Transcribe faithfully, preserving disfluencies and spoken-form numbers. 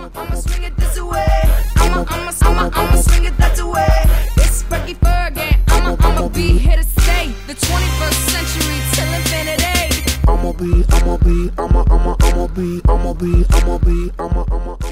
I'ma, I'ma swing it this way. I'ma, I'ma, I'ma, I'ma swing it that way. It's Frankie Fergie. I'ma, I'ma be here to stay. The twenty-first century till infinity. I'ma be, I'ma be, I'ma, I'ma, I'ma be, I'ma be, I'ma be, I'ma, I'ma.